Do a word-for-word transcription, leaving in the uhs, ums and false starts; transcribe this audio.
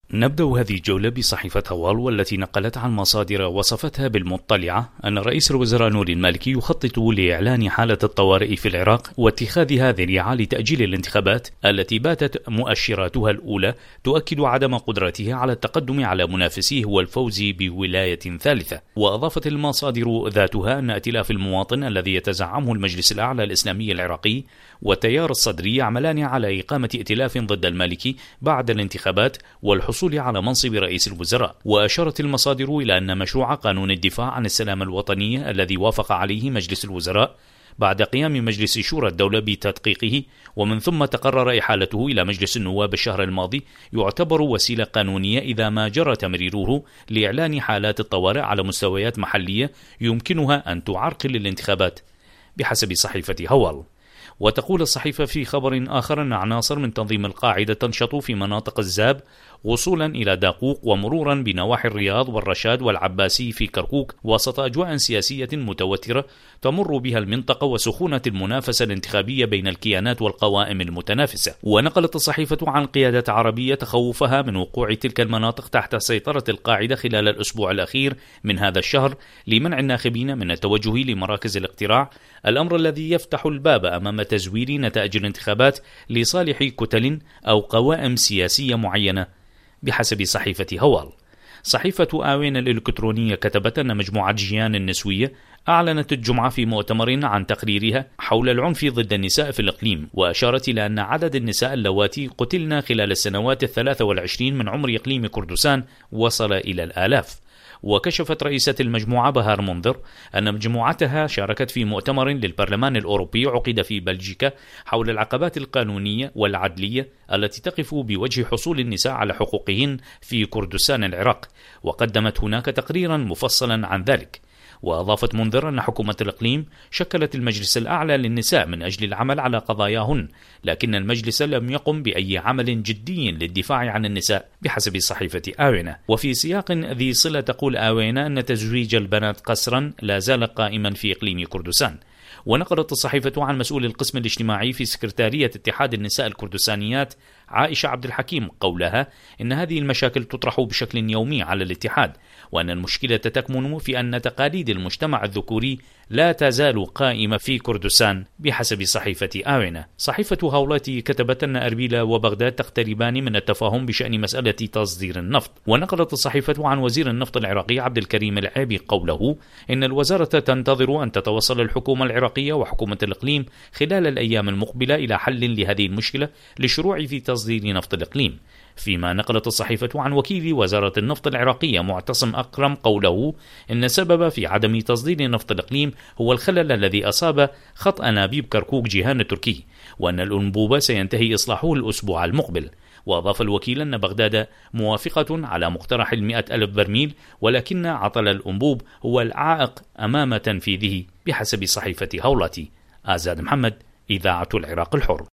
نبدأ هذه الجولة بصحيفة هوال، والتي نقلت عن مصادر وصفتها بالمطلعة أن رئيس الوزراء نوري المالكي يخطط لإعلان حالة الطوارئ في العراق واتخاذها ذريعة لتأجيل الانتخابات التي باتت مؤشراتها الأولى تؤكد عدم قدرته على التقدم على منافسيه والفوز بولاية ثالثة. وأضافت المصادر ذاتها أن ائتلاف المواطن الذي يتزعمه المجلس الأعلى الإسلامي العراقي والتيار الصدري يعملان على إقامة ائتلاف ضد المالكي بعد الانتخابات والحصول على منصب رئيس الوزراء. وأشارت المصادر إلى أن مشروع قانون الدفاع عن السلام الوطني الذي وافق عليه مجلس الوزراء بعد قيام مجلس شورى الدولة بتدقيقه ومن ثم تقرر إحالته إلى مجلس النواب الشهر الماضي يعتبر وسيلة قانونية إذا ما جرى تمريره لإعلان حالات الطوارئ على مستويات محلية يمكنها أن تعرقل الانتخابات بحسب صحيفة هوال. وتقول الصحيفة في خبر آخر أن عناصر من تنظيم القاعدة تنشط في مناطق الزاب وصولا إلى داقوق ومرورا بنواحي الرياض والرشاد والعباسي في كركوك وسط أجواء سياسية متوترة تمر بها المنطقة وسخونة المنافسة الانتخابية بين الكيانات والقوائم المتنافسة. ونقلت الصحيفة عن قيادة عربية تخوفها من وقوع تلك المناطق تحت سيطرة القاعدة خلال الأسبوع الأخير من هذا الشهر لمنع الناخبين من التوجه لمراكز الاقتراع، الأمر الذي يفتح الباب أمام تزوير نتائج الانتخابات لصالح كتل أو قوائم سياسية معينة بحسب صحيفة هوال. صحيفة آوين الإلكترونية كتبت أن مجموعة جيان النسوية أعلنت الجمعة في مؤتمر عن تقريرها حول العنف ضد النساء في الإقليم، وأشارت إلى أن عدد النساء اللواتي قتلن خلال السنوات الثلاث والعشرين من عمر إقليم كردستان وصل إلى الآلاف. وكشفت رئيسة المجموعة بهار منذر أن مجموعتها شاركت في مؤتمر للبرلمان الأوروبي عقد في بلجيكا حول العقبات القانونية والعدلية التي تقف بوجه حصول النساء على حقوقهن في كردستان العراق، وقدمت هناك تقريرا مفصلا عن ذلك. وأضافت منذر أن حكومة الإقليم شكلت المجلس الأعلى للنساء من أجل العمل على قضاياهن، لكن المجلس لم يقم بأي عمل جدي للدفاع عن النساء بحسب صحيفة آوينة. وفي سياق ذي صلة تقول آوينة أن تزويج البنات قسرا لا زال قائما في إقليم كردستان. ونقلت الصحيفة عن مسؤول القسم الاجتماعي في سكرتارية اتحاد النساء الكردستانيات عائشة عبد الحكيم قولها إن هذه المشاكل تطرح بشكل يومي على الاتحاد، وأن المشكلة تكمن في أن تقاليد المجتمع الذكوري لا تزال قائمة في كردستان بحسب صحيفة آوينة. صحيفة هولاتي كتبت أن أربيل وبغداد تقتربان من التفاهم بشأن مسألة تصدير النفط. ونقلت الصحيفة عن وزير النفط العراقي عبد الكريم العيبي قوله إن الوزارة تنتظر أن تتوصل الحكومة العراقية وحكومة الإقليم خلال الأيام المقبلة إلى حل لهذه المشكلة للشروع في تصدير نفط الإقليم. فيما نقلت الصحيفة عن وكيل وزارة النفط العراقية معتصم أكرم قوله إن السبب في عدم تصدير نفط الإقليم هو الخلل الذي أصاب خط أنابيب كركوك جيهان التركي، وأن الأنبوب سينتهي إصلاحه الأسبوع المقبل. وأضاف الوكيل أن بغداد موافقة على مقترح المئة ألف برميل، ولكن عطل الأنبوب هو العائق أمام تنفيذه بحسب صحيفة هولاتي. آزاد محمد، إذاعة العراق الحر.